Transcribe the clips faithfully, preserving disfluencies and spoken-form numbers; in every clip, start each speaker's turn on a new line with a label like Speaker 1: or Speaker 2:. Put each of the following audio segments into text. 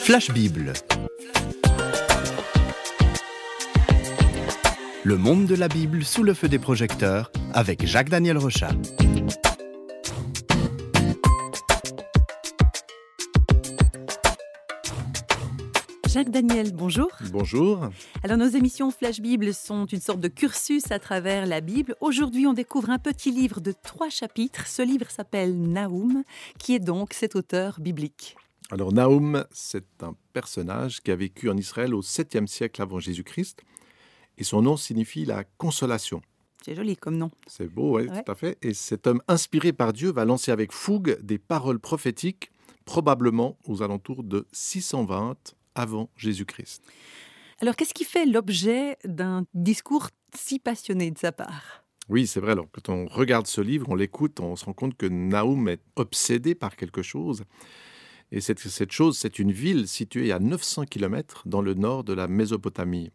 Speaker 1: Flash Bible. Le monde de la Bible sous le feu des projecteurs avec Jacques-Daniel Rochat.
Speaker 2: Jacques-Daniel, bonjour.
Speaker 3: Bonjour.
Speaker 2: Alors nos émissions Flash Bible sont une sorte de cursus à travers la Bible. Aujourd'hui, on découvre un petit livre de trois chapitres. Ce livre s'appelle Naoum, qui est donc cet auteur biblique.
Speaker 3: Alors Naoum, c'est un personnage qui a vécu en Israël au septième siècle avant Jésus-Christ. Et son nom signifie la consolation.
Speaker 2: C'est joli comme nom.
Speaker 3: C'est beau, oui,
Speaker 2: Ouais.
Speaker 3: tout à fait. Et cet homme inspiré par Dieu va lancer avec fougue des paroles prophétiques, probablement aux alentours de six cent vingt avant Jésus-Christ.
Speaker 2: Alors qu'est-ce qui fait l'objet d'un discours si passionné de sa part ?
Speaker 3: Oui, c'est vrai. Alors, quand on regarde ce livre, on l'écoute, on se rend compte que Naoum est obsédé par quelque chose. Et cette, cette chose, c'est une ville située à neuf cents kilomètres dans le nord de la Mésopotamie,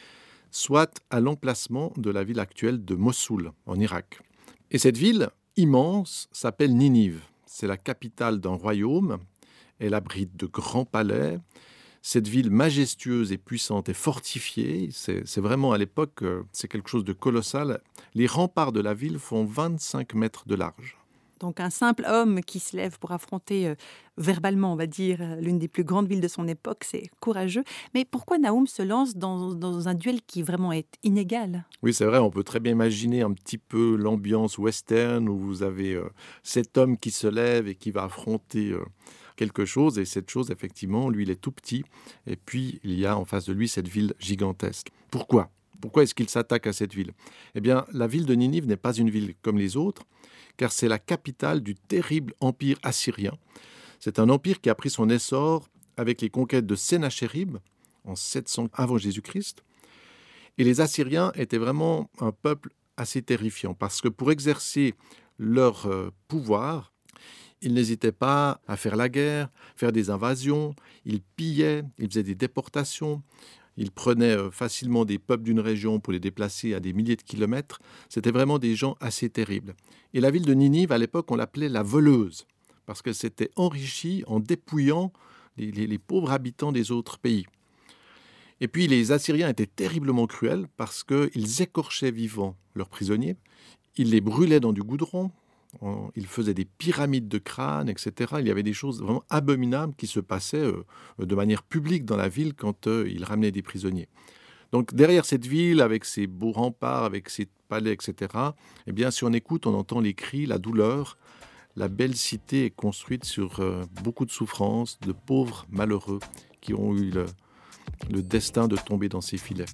Speaker 3: soit à l'emplacement de la ville actuelle de Mossoul, en Irak. Et cette ville immense s'appelle Ninive. C'est la capitale d'un royaume. Elle abrite de grands palais. Cette ville majestueuse et puissante est fortifiée. C'est, c'est vraiment, à l'époque, euh, c'est quelque chose de colossal. Les remparts de la ville font vingt-cinq mètres de large.
Speaker 2: Donc un simple homme qui se lève pour affronter euh, verbalement, on va dire, euh, l'une des plus grandes villes de son époque, c'est courageux. Mais pourquoi Naoum se lance dans, dans un duel qui vraiment est inégal ?
Speaker 3: Oui, c'est vrai, on peut très bien imaginer un petit peu l'ambiance western où vous avez euh, cet homme qui se lève et qui va affronter euh, quelque chose. Et cette chose, effectivement, lui, il est tout petit. Et puis, il y a en face de lui cette ville gigantesque. Pourquoi ? Pourquoi est-ce qu'il s'attaque à cette ville ? Eh bien, la ville de Ninive n'est pas une ville comme les autres, car c'est la capitale du terrible empire assyrien. C'est un empire qui a pris son essor avec les conquêtes de Sennachérib en sept cents avant Jésus-Christ. Et les Assyriens étaient vraiment un peuple assez terrifiant, parce que pour exercer leur euh, pouvoir, ils n'hésitaient pas à faire la guerre, faire des invasions, ils pillaient, ils faisaient des déportations. Ils prenaient euh, facilement des peuples d'une région pour les déplacer à des milliers de kilomètres. C'était vraiment des gens assez terribles. Et la ville de Ninive, à l'époque, on l'appelait la voleuse, parce qu'elle s'était enrichie en dépouillant les, les, les pauvres habitants des autres pays. Et puis les Assyriens étaient terriblement cruels, parce qu'ils écorchaient vivants leurs prisonniers, ils les brûlaient dans du goudron, ils faisaient des pyramides de crânes, et cetera. Il y avait des choses vraiment abominables qui se passaient euh, de manière publique dans la ville quand euh, ils ramenaient des prisonniers. Donc derrière cette ville, avec ses beaux remparts, avec ses palais, et cetera, eh bien, si on écoute, on entend les cris, la douleur. La belle cité est construite sur euh, beaucoup de souffrances, de pauvres malheureux qui ont eu le, le destin de tomber dans ces filets.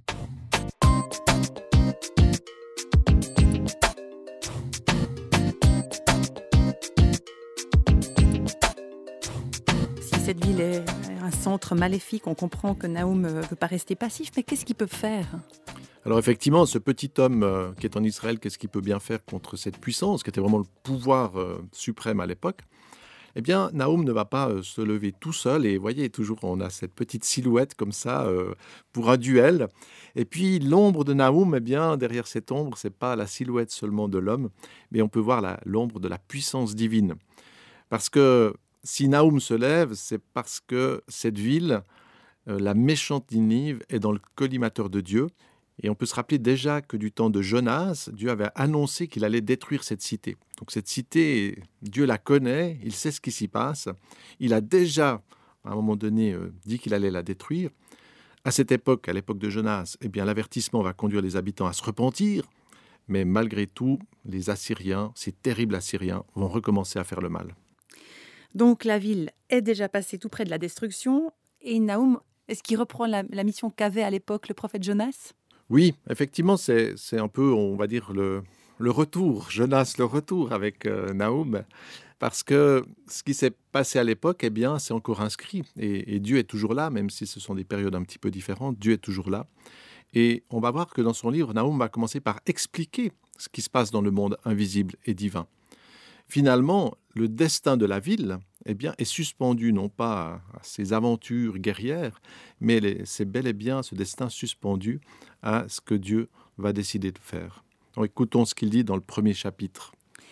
Speaker 2: Cette ville est un centre maléfique, on comprend que Naoum ne veut pas rester passif, mais qu'est-ce qu'il peut faire ?
Speaker 3: Alors effectivement, ce petit homme euh, qui est en Israël, qu'est-ce qu'il peut bien faire contre cette puissance, qui était vraiment le pouvoir euh, suprême à l'époque ? Eh bien, Naoum ne va pas euh, se lever tout seul, et vous voyez, toujours on a cette petite silhouette comme ça euh, pour un duel. Et puis l'ombre de Naoum, eh bien, derrière cette ombre, c'est pas la silhouette seulement de l'homme, mais on peut voir la, l'ombre de la puissance divine. Parce que si Naoum se lève, c'est parce que cette ville, euh, la méchante Ninive, est dans le collimateur de Dieu. Et on peut se rappeler déjà que du temps de Jonas, Dieu avait annoncé qu'il allait détruire cette cité. Donc cette cité, Dieu la connaît, il sait ce qui s'y passe. Il a déjà, à un moment donné, euh, dit qu'il allait la détruire. À cette époque, à l'époque de Jonas, eh bien, l'avertissement va conduire les habitants à se repentir. Mais malgré tout, les Assyriens, ces terribles Assyriens, vont recommencer à faire le mal.
Speaker 2: Donc la ville est déjà passée tout près de la destruction. Et Naoum, est-ce qu'il reprend la, la mission qu'avait à l'époque le prophète Jonas ?
Speaker 3: Oui, effectivement, c'est, c'est un peu, on va dire, le, le retour, Jonas le retour avec euh, Naoum. Parce que ce qui s'est passé à l'époque, eh bien, c'est encore inscrit. Et, et Dieu est toujours là, même si ce sont des périodes un petit peu différentes. Dieu est toujours là. Et on va voir que dans son livre, Naoum va commencer par expliquer ce qui se passe dans le monde invisible et divin. Finalement, le destin de la ville eh bien, est suspendu non pas à ses aventures guerrières, mais les, c'est bel et bien ce destin suspendu à ce que Dieu va décider de faire. Alors, écoutons ce qu'il dit dans le premier chapitre.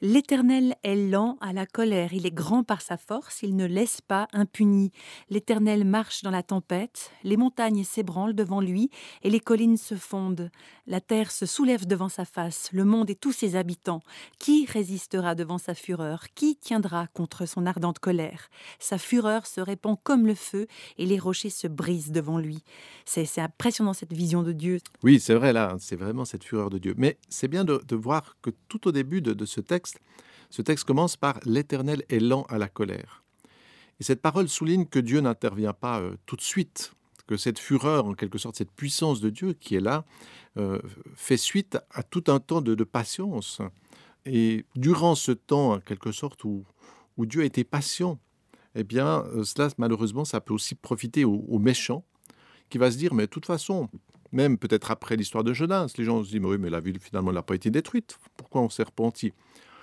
Speaker 2: L'Éternel est lent à la colère, il est grand par sa force, il ne laisse pas impuni. L'Éternel marche dans la tempête, les montagnes s'ébranlent devant lui et les collines se fondent. La terre se soulève devant sa face, le monde et tous ses habitants. Qui résistera devant sa fureur? Qui tiendra contre son ardente colère? Sa fureur se répand comme le feu et les rochers se brisent devant lui. C'est, c'est impressionnant cette vision de Dieu.
Speaker 3: Oui, c'est vrai, là, c'est vraiment cette fureur de Dieu. Mais c'est bien de, de voir que tout au début de, de ce texte, ce texte commence par « L'Éternel est lent à la colère ». Et cette parole souligne que Dieu n'intervient pas euh, tout de suite, que cette fureur, en quelque sorte, cette puissance de Dieu qui est là, euh, fait suite à tout un temps de, de patience. Et durant ce temps, en quelque sorte, où, où Dieu a été patient, eh bien, euh, cela, malheureusement, ça peut aussi profiter aux, aux méchants, qui va se dire, mais de toute façon, même peut-être après l'histoire de Jonas, les gens se disent, mais oui, mais la ville, finalement, n'a pas été détruite. Pourquoi on s'est repenti?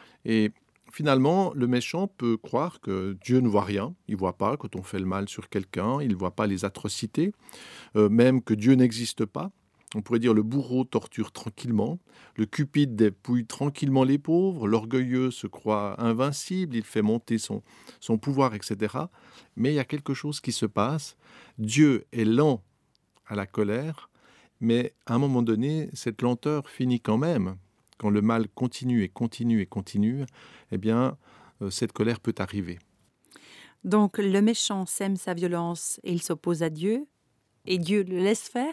Speaker 3: Et finalement, le méchant peut croire que Dieu ne voit rien. Il ne voit pas quand on fait le mal sur quelqu'un. Il ne voit pas les atrocités. Euh, même que Dieu n'existe pas. On pourrait dire le bourreau torture tranquillement. Le cupide dépouille tranquillement les pauvres. L'orgueilleux se croit invincible. Il fait monter son, son pouvoir, et cetera. Mais il y a quelque chose qui se passe. Dieu est lent à la colère. Mais à un moment donné, cette lenteur finit quand même. Quand le mal continue et continue et continue, eh bien, euh, cette colère peut arriver.
Speaker 2: Donc le méchant sème sa violence et il s'oppose à Dieu, et Dieu le laisse faire?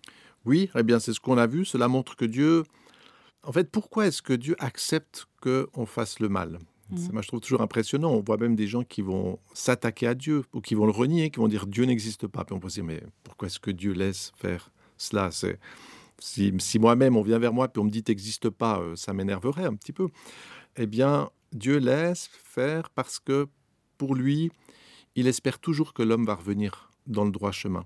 Speaker 3: Oui, eh bien, c'est ce qu'on a vu. Cela montre que Dieu... En fait, pourquoi est-ce que Dieu accepte qu'on fasse le mal? Mmh. Moi, je trouve toujours impressionnant. On voit même des gens qui vont s'attaquer à Dieu ou qui vont le renier, qui vont dire Dieu n'existe pas. Puis on peut se dire, mais pourquoi est-ce que Dieu laisse faire cela? C'est... Si, si moi-même, on vient vers moi et on me dit « t'existes pas », euh, ça m'énerverait un petit peu. Eh bien, Dieu laisse faire parce que, pour lui, il espère toujours que l'homme va revenir dans le droit chemin.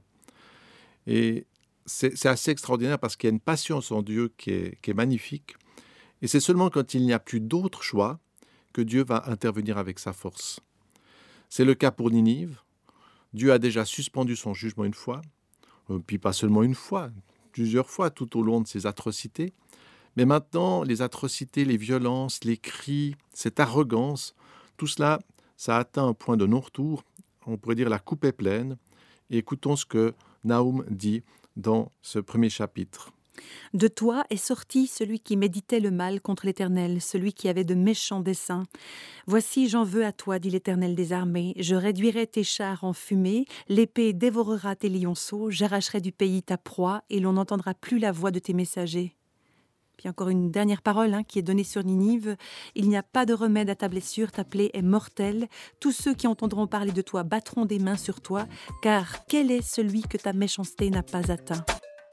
Speaker 3: Et c'est, c'est assez extraordinaire parce qu'il y a une patience en Dieu qui est, qui est magnifique. Et c'est seulement quand il n'y a plus d'autre choix que Dieu va intervenir avec sa force. C'est le cas pour Ninive. Dieu a déjà suspendu son jugement une fois, euh, puis pas seulement une fois, plusieurs fois tout au long de ces atrocités. Mais maintenant, les atrocités, les violences, les cris, cette arrogance, tout cela, ça atteint un point de non-retour. On pourrait dire la coupe est pleine. Et écoutons ce que Nahum dit dans ce premier chapitre.
Speaker 2: « De toi est sorti celui qui méditait le mal contre l'Éternel, celui qui avait de méchants desseins. Voici, j'en veux à toi, dit l'Éternel des armées. Je réduirai tes chars en fumée, l'épée dévorera tes lionceaux, j'arracherai du pays ta proie, et l'on n'entendra plus la voix de tes messagers. » Puis encore une dernière parole hein, qui est donnée sur Ninive. « Il n'y a pas de remède à ta blessure, ta plaie est mortelle. Tous ceux qui entendront parler de toi battront des mains sur toi, car quel est celui que ta méchanceté n'a pas atteint ?»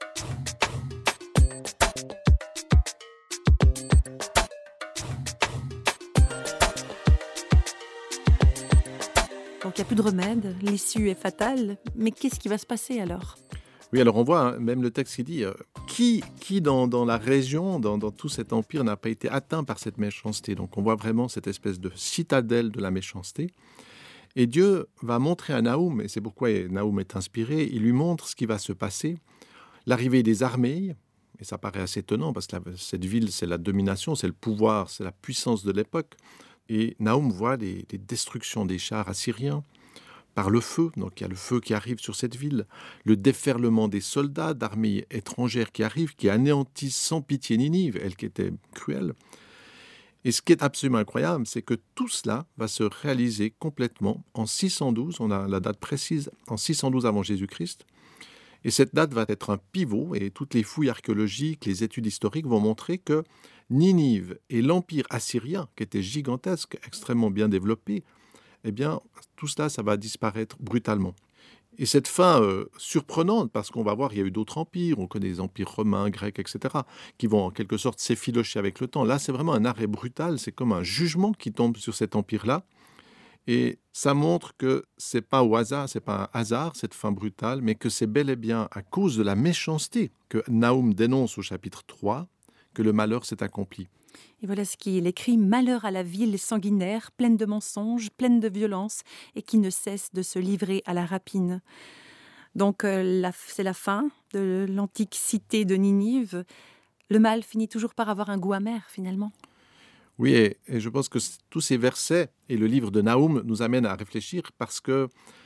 Speaker 2: Donc il n'y a plus de remède, l'issue est fatale, mais qu'est-ce qui va se passer alors?
Speaker 3: Oui, alors on voit hein, même le texte qui dit euh, qui, qui dans, dans la région, dans, dans tout cet empire n'a pas été atteint par cette méchanceté. Donc on voit vraiment cette espèce de citadelle de la méchanceté. Et Dieu va montrer à Nahum, et c'est pourquoi Nahum est inspiré, il lui montre ce qui va se passer, l'arrivée des armées, et ça paraît assez étonnant parce que la, cette ville c'est la domination, c'est le pouvoir, c'est la puissance de l'époque. Et Nahum voit les, les destructions des chars assyriens par le feu. Donc il y a le feu qui arrive sur cette ville, le déferlement des soldats d'armées étrangères qui arrivent, qui anéantissent sans pitié Ninive, elle qui était cruelle. Et ce qui est absolument incroyable, c'est que tout cela va se réaliser complètement en six cent douze, on a la date précise, en six cent douze avant Jésus-Christ. Et cette date va être un pivot, et toutes les fouilles archéologiques, les études historiques vont montrer que Ninive et l'empire assyrien, qui était gigantesque, extrêmement bien développé, eh bien, tout cela, ça va disparaître brutalement. Et cette fin euh, surprenante, parce qu'on va voir, il y a eu d'autres empires, on connaît les empires romains, grecs, et cetera, qui vont en quelque sorte s'effilocher avec le temps. Là, c'est vraiment un arrêt brutal, c'est comme un jugement qui tombe sur cet empire-là. Et ça montre que ce n'est pas au hasard, ce n'est pas un hasard, cette fin brutale, mais que c'est bel et bien à cause de la méchanceté que Nahum dénonce au chapitre trois, que le malheur s'est accompli.
Speaker 2: Et voilà ce qu'il écrit « Malheur à la ville sanguinaire, pleine de mensonges, pleine de violence, et qui ne cesse de se livrer à la rapine. » Donc euh, la, c'est la fin de l'antique cité de Ninive. Le mal finit toujours par avoir un goût amer, finalement.
Speaker 3: Oui, et, et je pense que c- tous ces versets et le livre de Naoum nous amènent à réfléchir parce que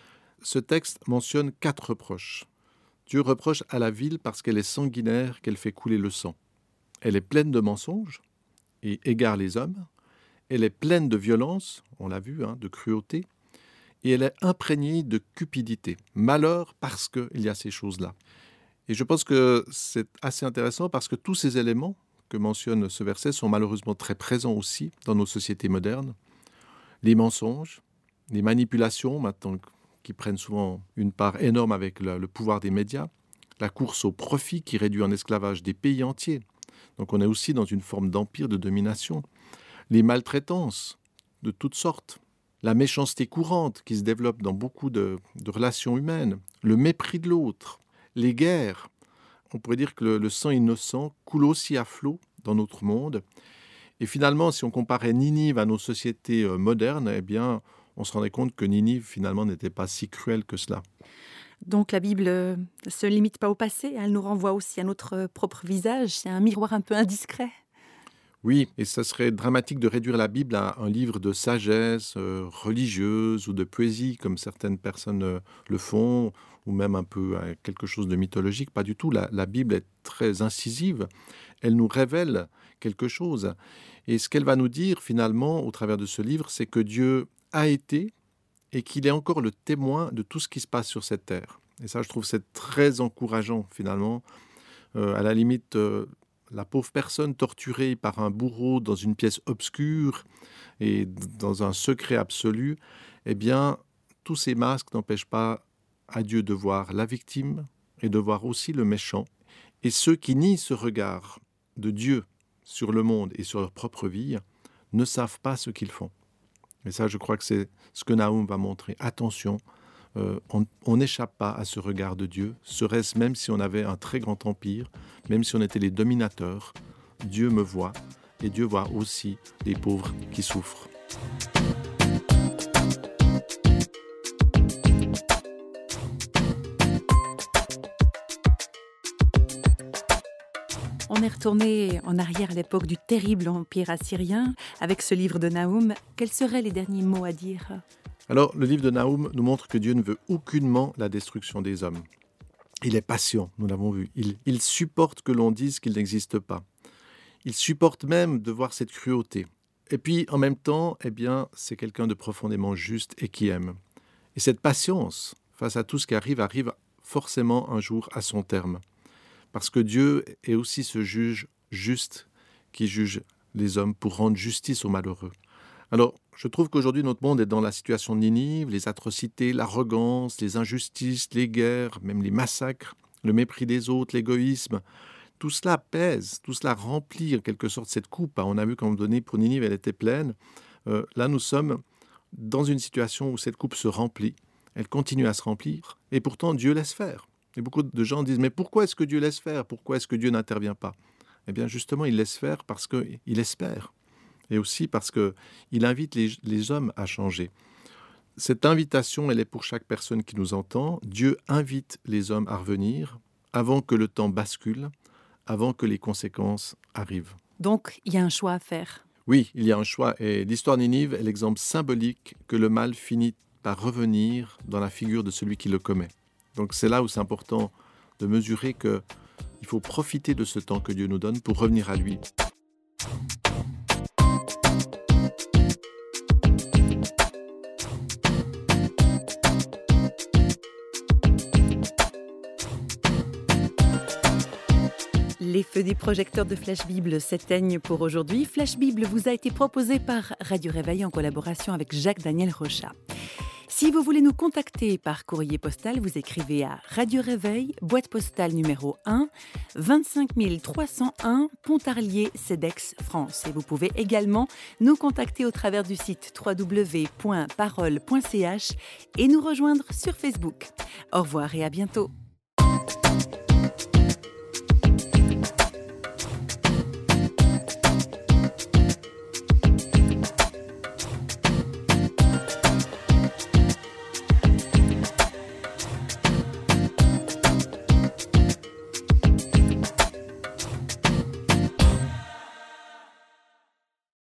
Speaker 3: ce texte mentionne quatre reproches. Dieu reproche à la ville parce qu'elle est sanguinaire, qu'elle fait couler le sang. Elle est pleine de mensonges et égare les hommes. Elle est pleine de violence, on l'a vu, hein, de cruauté. Et elle est imprégnée de cupidité. Malheur parce qu'il y a ces choses-là. Et je pense que c'est assez intéressant parce que tous ces éléments que mentionne ce verset sont malheureusement très présents aussi dans nos sociétés modernes. Les mensonges, les manipulations, maintenant, qui prennent souvent une part énorme avec le, le pouvoir des médias, la course au profit qui réduit en esclavage des pays entiers. Donc on est aussi dans une forme d'empire de domination. Les maltraitances de toutes sortes, la méchanceté courante qui se développe dans beaucoup de, de relations humaines, le mépris de l'autre, les guerres. On pourrait dire que le, le sang innocent coule aussi à flot dans notre monde. Et finalement, si on comparait Ninive à nos sociétés euh, modernes, eh bien, on se rendait compte que Ninive, finalement, n'était pas si cruelle que cela.
Speaker 2: Donc la Bible ne se limite pas au passé, elle nous renvoie aussi à notre propre visage. C'est un miroir un peu indiscret.
Speaker 3: Oui, et ça serait dramatique de réduire la Bible à un livre de sagesse euh, religieuse ou de poésie, comme certaines personnes euh, le font, ou même un peu à quelque chose de mythologique. Pas du tout. La, la Bible est très incisive. Elle nous révèle quelque chose. Et ce qu'elle va nous dire, finalement, au travers de ce livre, c'est que Dieu a été et qu'il est encore le témoin de tout ce qui se passe sur cette terre. Et ça, je trouve, c'est très encourageant, finalement. Euh, à la limite... Euh, La pauvre personne torturée par un bourreau dans une pièce obscure et dans un secret absolu, eh bien, tous ces masques n'empêchent pas à Dieu de voir la victime et de voir aussi le méchant. Et ceux qui nient ce regard de Dieu sur le monde et sur leur propre vie ne savent pas ce qu'ils font. Et ça, je crois que c'est ce que Naoum va montrer. Attention, Euh, on n'échappe pas à ce regard de Dieu, serait-ce même si on avait un très grand empire, même si on était les dominateurs. Dieu me voit et Dieu voit aussi les pauvres qui souffrent.
Speaker 2: On est retourné en arrière à l'époque du terrible empire assyrien. Avec ce livre de Naoum, quels seraient les derniers mots à dire ?
Speaker 3: Alors, le livre de Naoum nous montre que Dieu ne veut aucunement la destruction des hommes. Il est patient, nous l'avons vu. Il, il supporte que l'on dise qu'il n'existe pas. Il supporte même de voir cette cruauté. Et puis, en même temps, eh bien, c'est quelqu'un de profondément juste et qui aime. Et cette patience, face à tout ce qui arrive, arrive forcément un jour à son terme. Parce que Dieu est aussi ce juge juste qui juge les hommes pour rendre justice aux malheureux. Alors, je trouve qu'aujourd'hui, notre monde est dans la situation de Ninive, les atrocités, l'arrogance, les injustices, les guerres, même les massacres, le mépris des autres, l'égoïsme. Tout cela pèse, tout cela remplit en quelque sorte cette coupe. On a vu qu'à un moment donné, pour Ninive, elle était pleine. Euh, là, nous sommes dans une situation où cette coupe se remplit. Elle continue à se remplir. Et pourtant, Dieu laisse faire. Et beaucoup de gens disent, mais pourquoi est-ce que Dieu laisse faire ? Pourquoi est-ce que Dieu n'intervient pas ? Eh bien, justement, il laisse faire parce qu'il espère. Et aussi parce qu'il invite les, les hommes à changer. Cette invitation, elle est pour chaque personne qui nous entend. Dieu invite les hommes à revenir avant que le temps bascule, avant que les conséquences arrivent.
Speaker 2: Donc, il y a un choix à faire.
Speaker 3: Oui, il y a un choix. Et l'histoire de Ninive est l'exemple symbolique que le mal finit par revenir dans la figure de celui qui le commet. Donc c'est là où c'est important de mesurer qu'il faut profiter de ce temps que Dieu nous donne pour revenir à lui.
Speaker 2: Les feux des projecteurs de Flash Bible s'éteignent pour aujourd'hui. Flash Bible vous a été proposé par Radio Réveil en collaboration avec Jacques-Daniel Rochat. Si vous voulez nous contacter par courrier postal, vous écrivez à Radio Réveil, boîte postale numéro un, vingt-cinq mille trois cent un, Pontarlier, Cedex, France. Et vous pouvez également nous contacter au travers du site w w w point parole point c h et nous rejoindre sur Facebook. Au revoir et à bientôt.